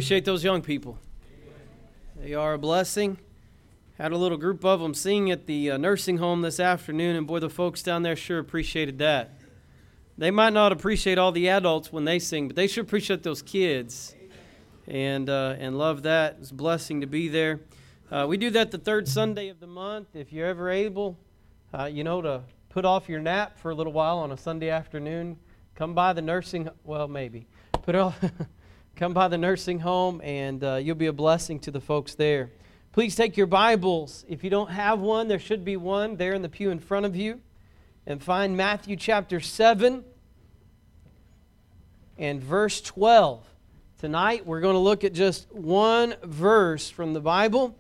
Appreciate those young people. They are a blessing. Had a little group of them sing at the nursing home this afternoon, and boy, the folks down there sure appreciated that. They might not appreciate all the adults when they sing, but they sure appreciate those kids and love that. It's a blessing to be there. We do that the third Sunday of the month. If you're ever able, to put off your nap for a little while on a Sunday afternoon, come by the nursing, come by the nursing home, and you'll be a blessing to the folks there. Please take your Bibles. If you don't have one, there should be one there in the pew in front of you. And find Matthew chapter 7 and verse 12. Tonight we're going to look at just one verse from the Bible.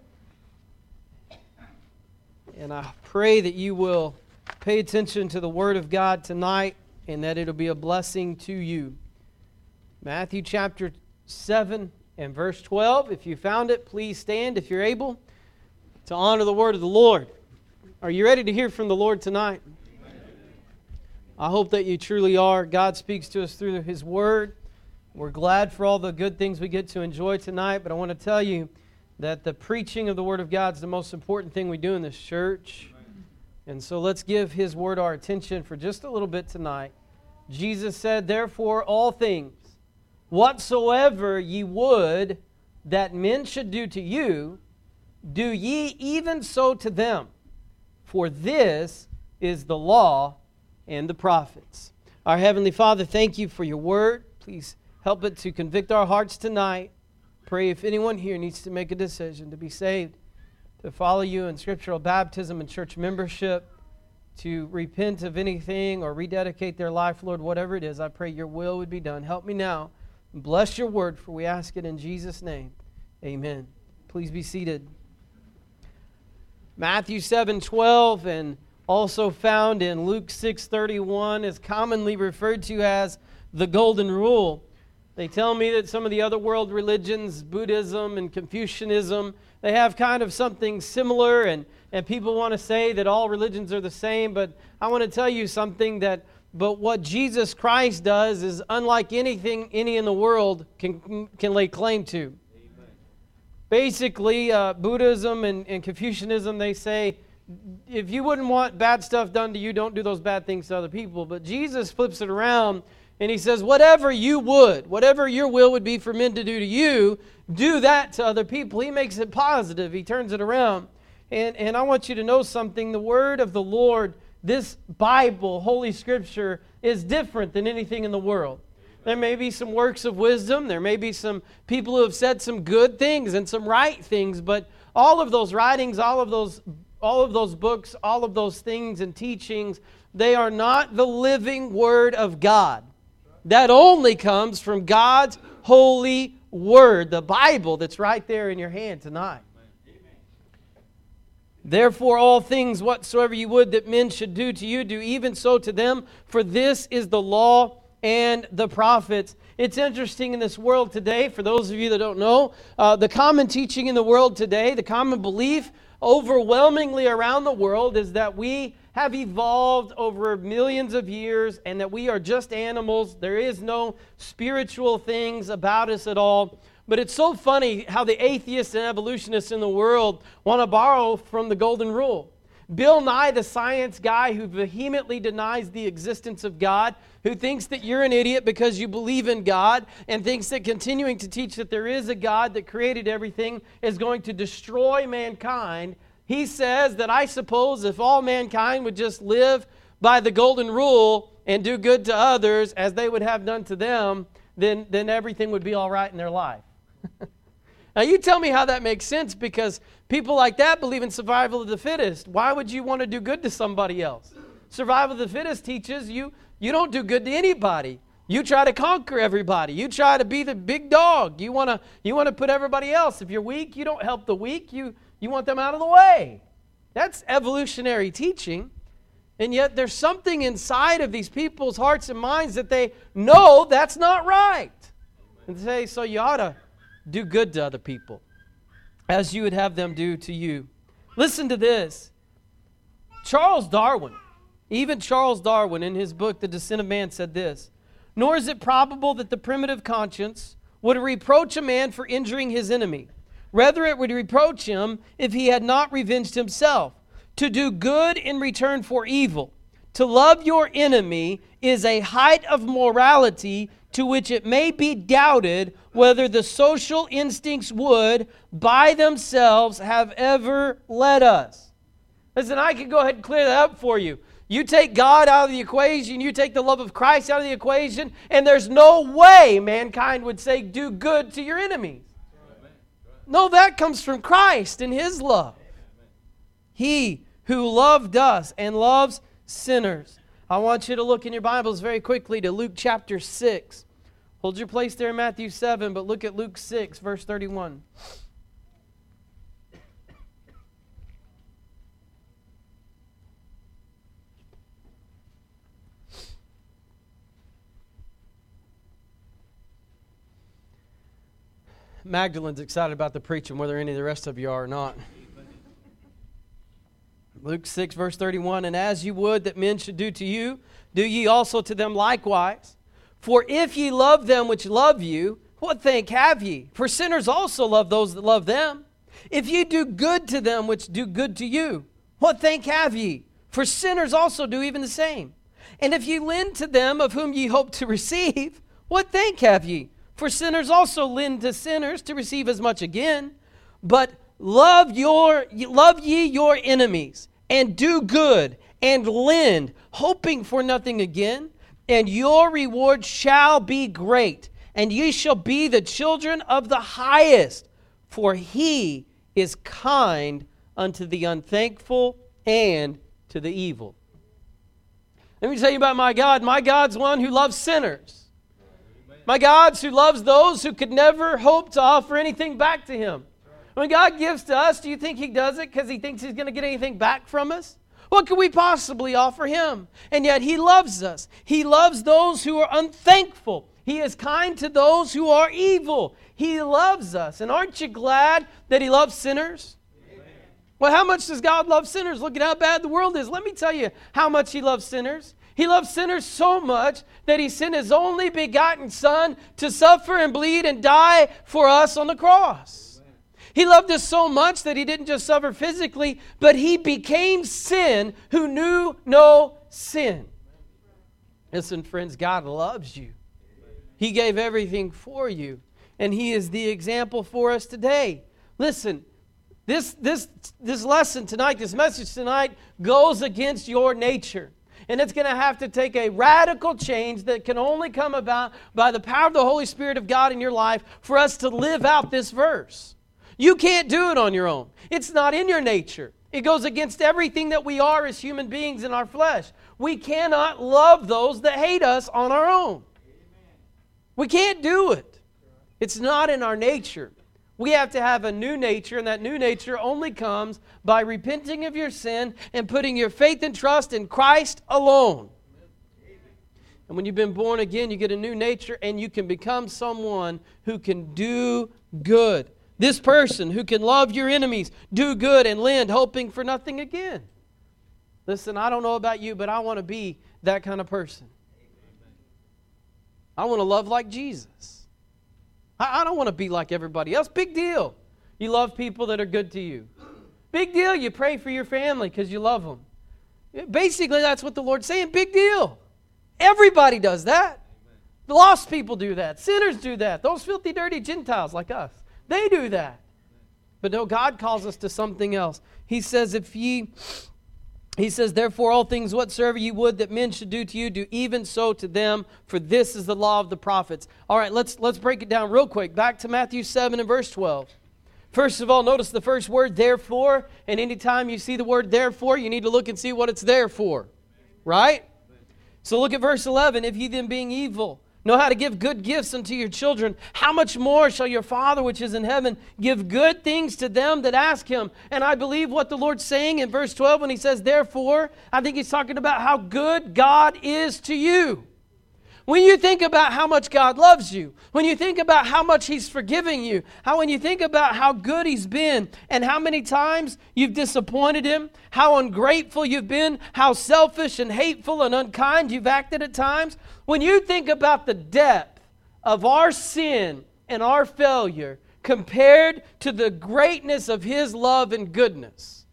And I pray that you will pay attention to the Word of God tonight and that it'll be a blessing to you. Matthew chapter 7 and verse 12. If you found it, please stand if you're able to honor the word of the Lord. Are you ready to hear from the Lord tonight? Amen. I hope that you truly are. God speaks to us through His Word. We're glad for all the good things we get to enjoy tonight, but I want to tell you that the preaching of the Word of God is the most important thing we do in this church. Amen. And so let's give His Word our attention for just a little bit tonight. Jesus said, "Therefore all things, whatsoever ye would that men should do to you, do ye even so to them. For this is the law and the prophets." Our Heavenly Father, thank you for your word. Please help it to convict our hearts tonight. Pray if anyone here needs to make a decision to be saved, to follow you in scriptural baptism and church membership, to repent of anything or rededicate their life, Lord, whatever it is, I pray your will would be done. Help me now. Bless your word, for we ask it in Jesus' name. Amen. Please be seated. Matthew 7:12 and also found in Luke 6:31 is commonly referred to as the Golden Rule. They tell me that some of the other world religions, Buddhism and Confucianism, they have kind of something similar, and people want to say that all religions are the same, but I want to tell you something But what Jesus Christ does is unlike anything any in the world can lay claim to. Amen. Basically, Buddhism and Confucianism, they say, if you wouldn't want bad stuff done to you, don't do those bad things to other people. But Jesus flips it around and He says, whatever your will would be for men to do to you, do that to other people. He makes it positive. He turns it around. And I want you to know something. The word of the Lord, this Bible, Holy Scripture, is different than anything in the world. There may be some works of wisdom. There may be some people who have said some good things and some right things. But all of those writings, all of those books, all of those things and teachings, they are not the living Word of God. That only comes from God's holy Word, the Bible that's right there in your hand tonight. Therefore, all things whatsoever you would that men should do to you, do even so to them, for this is the law and the prophets. It's interesting in this world today, for those of you that don't know, the common teaching in the world today, the common belief overwhelmingly around the world is that we have evolved over millions of years and that we are just animals. There is no spiritual things about us at all. But it's so funny how the atheists and evolutionists in the world want to borrow from the Golden Rule. Bill Nye, the science guy who vehemently denies the existence of God, who thinks that you're an idiot because you believe in God, and thinks that continuing to teach that there is a God that created everything is going to destroy mankind. He says that I suppose if all mankind would just live by the Golden Rule and do good to others as they would have done to them, then everything would be all right in their life. Now you tell me how that makes sense, because people like that believe in survival of the fittest. Why would you want to do good to somebody else? Survival of the fittest teaches you don't do good to anybody. You try to conquer everybody. You try to be the big dog. You want to put everybody else. If you're weak, you don't help the weak. You want them out of the way. That's evolutionary teaching. And yet there's something inside of these people's hearts and minds that they know that's not right. And say, so you ought to do good to other people as you would have them do to you. Listen to this. Charles Darwin in his book, The Descent of Man, said this: "Nor is it probable that the primitive conscience would reproach a man for injuring his enemy. Rather, it would reproach him if he had not revenged himself. To do good in return for evil, to love your enemy, is a height of morality to which it may be doubted whether the social instincts would, by themselves, have ever led us. Listen, I can go ahead and clear that up for you. You take God out of the equation, you take the love of Christ out of the equation, and there's no way mankind would say, do good to your enemies. No, that comes from Christ and His love. He who loved us and loves sinners. I want you to look in your Bibles very quickly to Luke chapter 6. Hold your place there in Matthew 7, but look at Luke 6, verse 31. Magdalene's excited about the preaching, whether any of the rest of you are or not. Luke 6, verse 31, and as you would that men should do to you, do ye also to them likewise. For if ye love them which love you, what thank have ye? For sinners also love those that love them. If ye do good to them which do good to you, what thank have ye? For sinners also do even the same. And if ye lend to them of whom ye hope to receive, what thank have ye? For sinners also lend to sinners to receive as much again. But love ye your enemies, and do good, and lend, hoping for nothing again, and your reward shall be great, and ye shall be the children of the highest, for He is kind unto the unthankful and to the evil. Let me tell you about my God. My God's one who loves sinners. My God's who loves those who could never hope to offer anything back to Him. When God gives to us, do you think He does it because He thinks He's going to get anything back from us? What could we possibly offer Him? And yet He loves us. He loves those who are unthankful. He is kind to those who are evil. He loves us. And aren't you glad that He loves sinners? Amen. Well, how much does God love sinners? Look at how bad the world is. Let me tell you how much He loves sinners. He loves sinners so much that He sent His only begotten Son to suffer and bleed and die for us on the cross. He loved us so much that He didn't just suffer physically, but He became sin who knew no sin. Listen, friends, God loves you. He gave everything for you, and He is the example for us today. Listen, this lesson tonight, this message tonight, goes against your nature. And it's going to have to take a radical change that can only come about by the power of the Holy Spirit of God in your life for us to live out this verse. You can't do it on your own. It's not in your nature. It goes against everything that we are as human beings in our flesh. We cannot love those that hate us on our own. We can't do it. It's not in our nature. We have to have a new nature, and that new nature only comes by repenting of your sin and putting your faith and trust in Christ alone. And when you've been born again, you get a new nature, and you can become someone who can do good. This person who can love your enemies, do good, and lend, hoping for nothing again. Listen, I don't know about you, but I want to be that kind of person. I want to love like Jesus. I don't want to be like everybody else. Big deal. You love people that are good to you. Big deal. You pray for your family because you love them. Basically, that's what the Lord's saying. Big deal. Everybody does that. The lost people do that. Sinners do that. Those filthy, dirty Gentiles like us, they do that. But no, God calls us to something else. He says, therefore, all things whatsoever ye would that men should do to you, do even so to them, for this is the law of the prophets. All right, let's break it down real quick. Back to Matthew 7 and verse 12. First of all, notice the first word, therefore. And anytime you see the word therefore, you need to look and see what it's there for. Right? So look at verse 11. If ye then being evil know how to give good gifts unto your children, how much more shall your Father which is in heaven give good things to them that ask Him? And I believe what the Lord's saying in verse 12 when He says, therefore, I think He's talking about how good God is to you. When you think about how much God loves you, when you think about how much He's forgiving you, when you think about how good He's been and how many times you've disappointed Him, how ungrateful you've been, how selfish and hateful and unkind you've acted at times, when you think about the depth of our sin and our failure compared to the greatness of His love and goodness.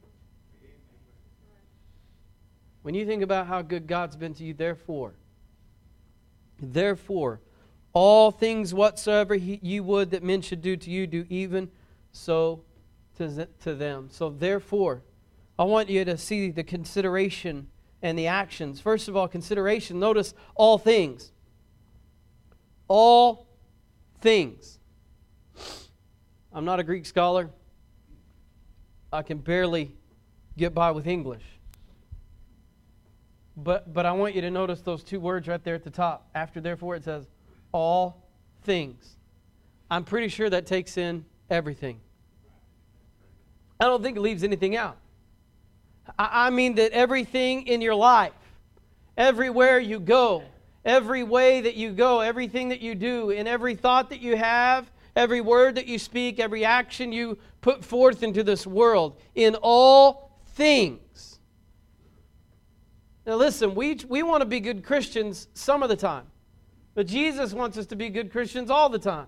When you think about how good God's been to you, therefore, all things whatsoever you would that men should do to you, do even so to them. So therefore, I want you to see the consideration and the actions. First of all, consideration. Notice all things. All things. I'm not a Greek scholar. I can barely get by with English. But I want you to notice those two words right there at the top. After therefore, it says all things. I'm pretty sure that takes in everything. I don't think it leaves anything out. I mean that everything in your life, everywhere you go, every way that you go, everything that you do, in every thought that you have, every word that you speak, every action you put forth into this world, in all things. Now listen, we want to be good Christians some of the time, but Jesus wants us to be good Christians all the time.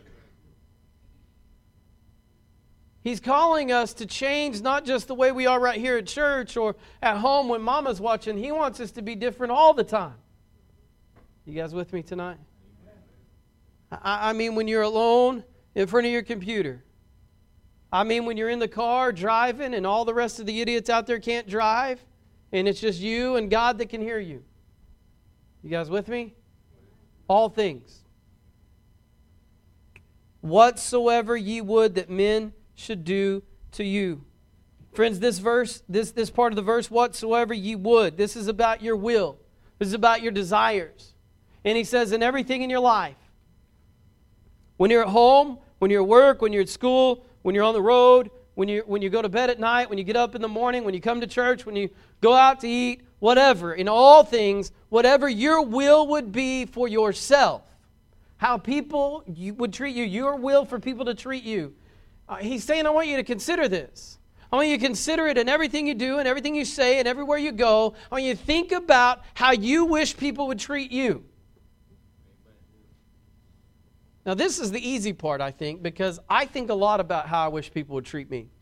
He's calling us to change not just the way we are right here at church or at home when Mama's watching. He wants us to be different all the time. You guys with me tonight? I mean when you're alone in front of your computer. I mean when you're in the car driving and all the rest of the idiots out there can't drive and it's just you and God that can hear you. You guys with me? All things. Whatsoever ye would that men should do to you. Friends, this verse, this part of the verse, whatsoever ye would, this is about your will. This is about your desires. And he says in everything in your life, when you're at home, when you're at work, when you're at school, when you're on the road, when you go to bed at night, when you get up in the morning, when you come to church, when you go out to eat, whatever, in all things, whatever your will would be for yourself, how people would treat you, your will for people to treat you. He's saying, I want you to consider this. I want you to consider it in everything you do and everything you say and everywhere you go. I want you to think about how you wish people would treat you. Now, this is the easy part, I think, because I think a lot about how I wish people would treat me.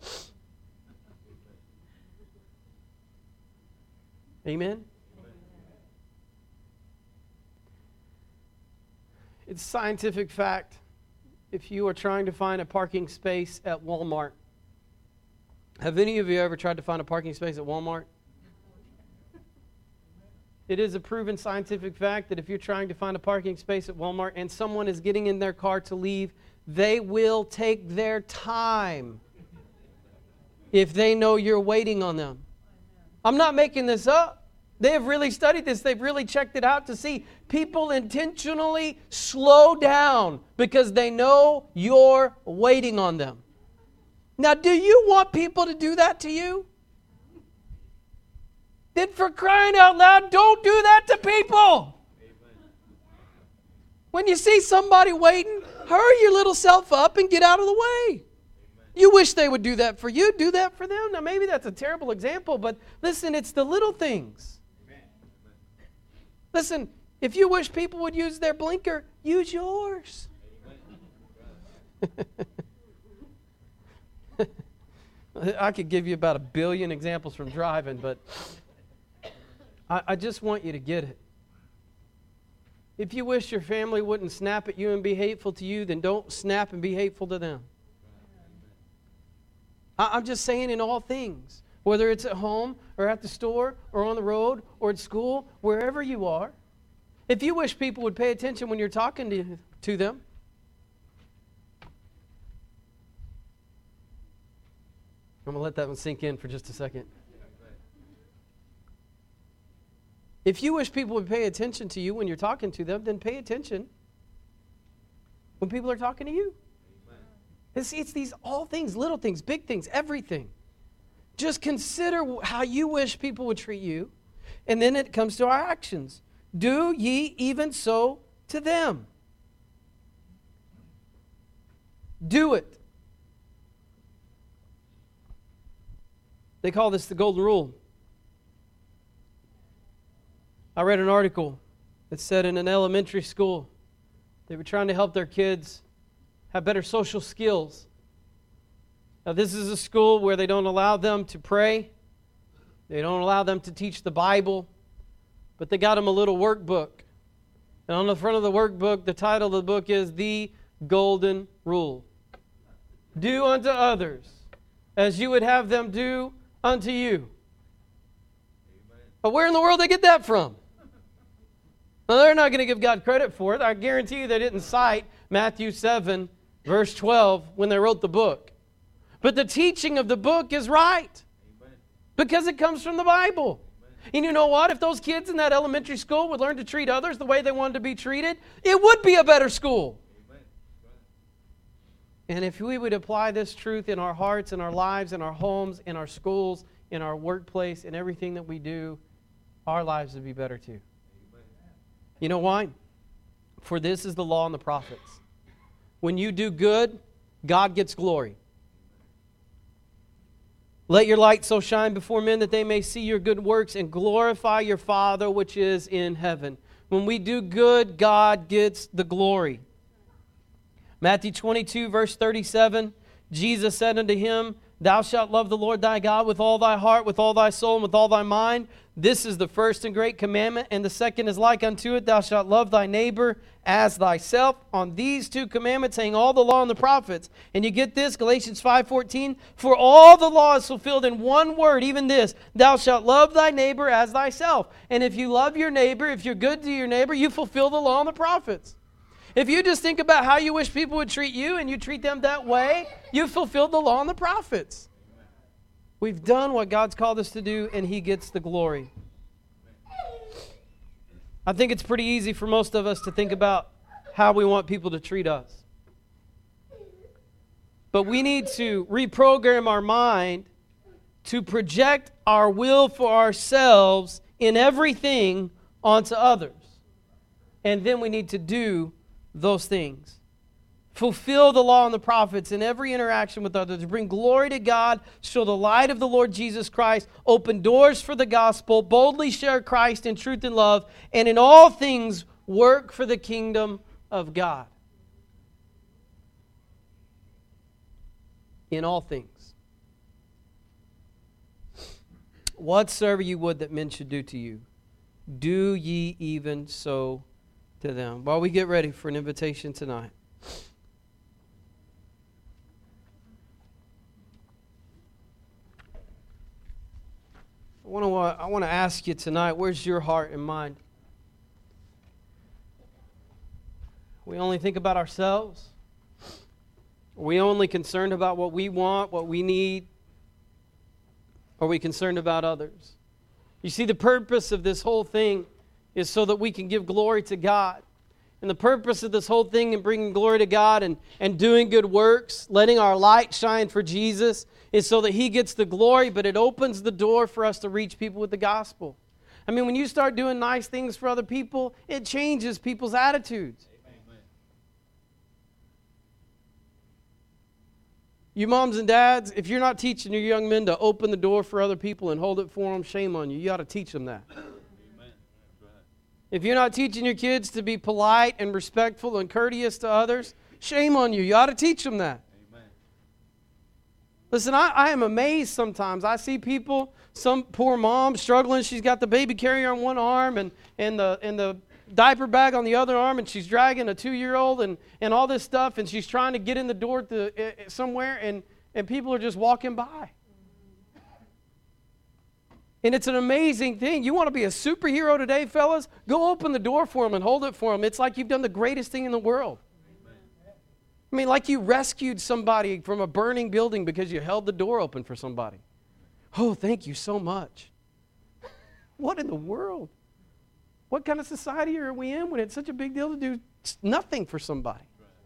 Amen? It's scientific fact. If you are trying to find a parking space at Walmart, have any of you ever tried to find a parking space at Walmart? It is a proven scientific fact that if you're trying to find a parking space at Walmart and someone is getting in their car to leave, they will take their time if they know you're waiting on them. I'm not making this up. They have really studied this. They've really checked it out to see people intentionally slow down because they know you're waiting on them. Now, do you want people to do that to you? Then for crying out loud, don't do that to people. When you see somebody waiting, hurry your little self up and get out of the way. You wish they would do that for you, do that for them. Now, maybe that's a terrible example, but listen, it's the little things. Listen, if you wish people would use their blinker, use yours. I could give you about 1 billion examples from driving, but I just want you to get it. If you wish your family wouldn't snap at you and be hateful to you, then don't snap and be hateful to them. I'm just saying in all things. Whether it's at home or at the store or on the road or at school, wherever you are. If you wish people would pay attention when you're talking to them. I'm going to let that one sink in for just a second. If you wish people would pay attention to you when you're talking to them, then pay attention when people are talking to you. It's these all things, little things, big things, everything. Just consider how you wish people would treat you. And then it comes to our actions. Do ye even so to them. Do it. They call this the golden rule. I read an article that said in an elementary school, they were trying to help their kids have better social skills. Now, this is a school where they don't allow them to pray. They don't allow them to teach the Bible. But they got them a little workbook. And on the front of the workbook, the title of the book is The Golden Rule. Do unto others as you would have them do unto you. Amen. But where in the world did they get that from? Well, they're not going to give God credit for it. I guarantee you they didn't cite Matthew 7, verse 12 when they wrote the book. But the teaching of the book is right. Amen. Because it comes from the Bible. Amen. And you know what? If those kids in that elementary school would learn to treat others the way they wanted to be treated, it would be a better school. Amen. And if we would apply this truth in our hearts, in our lives, in our homes, in our schools, in our workplace, in everything that we do, our lives would be better too. Amen. You know why? For this is the law and the prophets. When you do good, God gets glory. Let your light so shine before men that they may see your good works and glorify your Father which is in heaven. When we do good, God gets the glory. Matthew 22, verse 37, Jesus said unto him, Thou shalt love the Lord thy God with all thy heart, with all thy soul, and with all thy mind. This is the first and great commandment, and the second is like unto it. Thou shalt love thy neighbor as thyself. On these two commandments hang all the law and the prophets. And you get this, Galatians 5:14. For all the law is fulfilled in one word, even this, Thou shalt love thy neighbor as thyself. And if you love your neighbor, if you're good to your neighbor, you fulfill the law and the prophets. If you just think about how you wish people would treat you and you treat them that way, you've fulfilled the law and the prophets. We've done what God's called us to do, and He gets the glory. I think it's pretty easy for most of us to think about how we want people to treat us. But we need to reprogram our mind to project our will for ourselves in everything onto others. And then we need to do those things. Fulfill the law and the prophets in every interaction with others. Bring glory to God. Show the light of the Lord Jesus Christ. Open doors for the gospel. Boldly share Christ in truth and love. And in all things, work for the kingdom of God. In all things. Whatsoever you would that men should do to you, do ye even so to them. While we get ready for an invitation tonight, I want to ask you tonight, where's your heart and mind? We only think about ourselves? Are we only concerned about what we want, what we need? Are we concerned about others? You see, the purpose of this whole thing is so that we can give glory to God. And the purpose of this whole thing in bringing glory to God and doing good works, letting our light shine for Jesus, is so that He gets the glory, but it opens the door for us to reach people with the gospel. I mean, when you start doing nice things for other people, it changes people's attitudes. Amen. You moms and dads, if you're not teaching your young men to open the door for other people and hold it for them, shame on you. You ought to teach them that. If you're not teaching your kids to be polite and respectful and courteous to others, shame on you. You ought to teach them that. Amen. Listen, I am amazed sometimes. I see people, some poor mom struggling. She's got the baby carrier on one arm and the diaper bag on the other arm, and she's dragging a 2-year-old and all this stuff, and she's trying to get in the door somewhere, and people are just walking by. And it's an amazing thing. You want to be a superhero today, fellas? Go open the door for them and hold it for them. It's like you've done the greatest thing in the world. Amen. I mean, like you rescued somebody from a burning building because you held the door open for somebody. Oh, thank you so much. What in the world? What kind of society are we in when it's such a big deal to do nothing for somebody?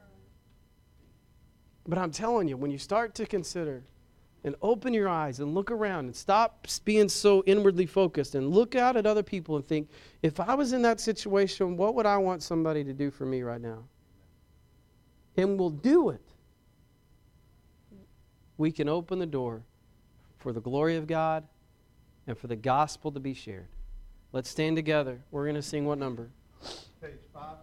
But I'm telling you, when you start to consider and open your eyes and look around and stop being so inwardly focused and look out at other people and think, if I was in that situation, what would I want somebody to do for me right now? And we'll do it. We can open the door for the glory of God and for the gospel to be shared. Let's stand together. We're going to sing what number? Page 5.